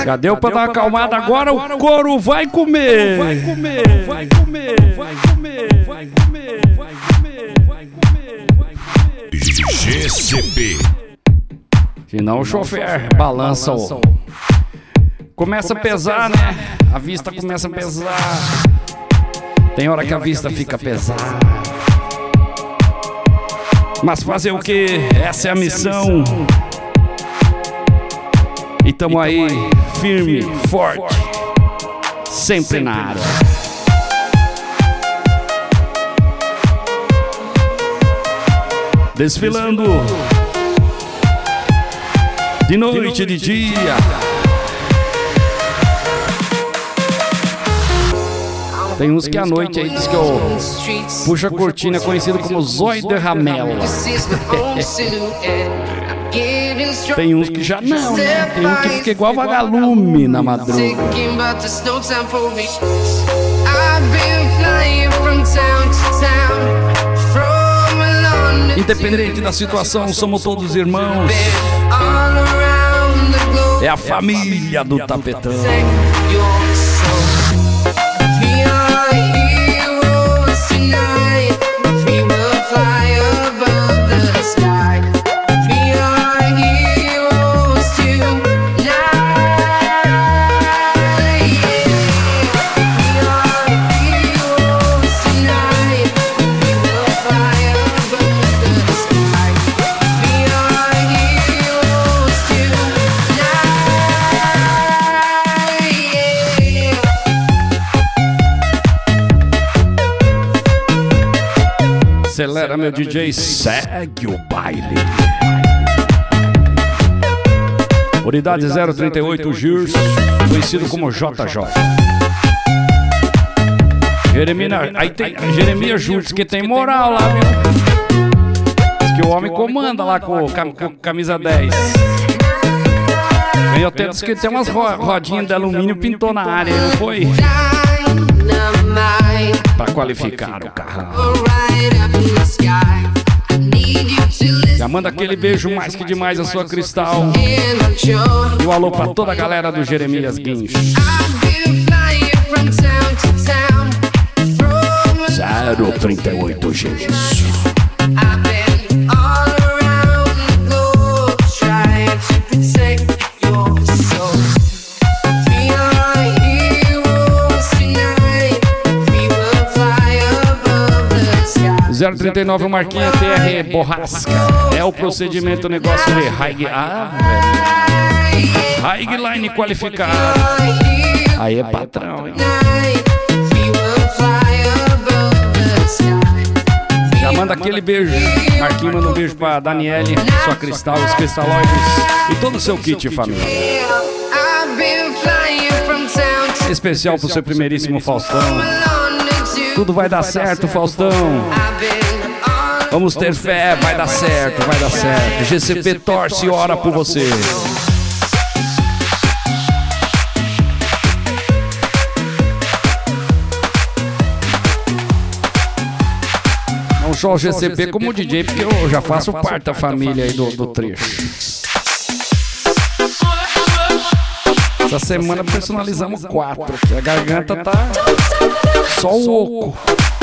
Já deu pra dar uma acalmada, agora o couro vai comer. Vai comer, vai comer, vai comer, vai comer, vai comer, vai comer, vai comer. GCP. Senão o chofer balança o... Começa a pesar, né? A vista começa a pesar. Tem hora que a vista fica pesada. Mas fazer o que? Essa é a missão. E tamo aí, firme, forte, sempre na área. Desfilando de noite, de dia. Tem uns que à noite aí diz que eu puxo a cortina, conhecido como zóio de ramela. Tem uns que já não, né? Tem um que fica igual vagalume na madruga. Independente da situação, somos todos irmãos. É a família do Tapetão. Acelera, meu DJ, segue o baile. Unidade 038 Girs, conhecido como JJ. Aí tem Jeremias Júlio, que tem moral lá, viu? Diz que o homem comanda lá com camisa 10. Eu até disse que tem umas rodinhas de alumínio, pintou na área, não foi? Pra qualificar o carrão. Já manda aquele beijo mais que demais a sua Cristal. E um alô pra toda a galera do Jeremias Guincho. 038 Girs. O 039 Marquinha TR Borrasca. É o procedimento negócio de Highline qualificado. Aí é patrão, hein? Já manda aquele beijo. Marquinhos manda um beijo pra Daniele, sua Cristal, os cristalóides e todo o seu kit, família. Especial pro seu primeiríssimo Faustão. Tudo vai dar certo, Faustão. Vamos ter fé, vai dar certo, vai dar certo. GCP torce e ora por você. Não só o GCP como o DJ, porque eu já faço parte da família aí do trecho. Essa semana personalizamos 4. A garganta tá só o oco.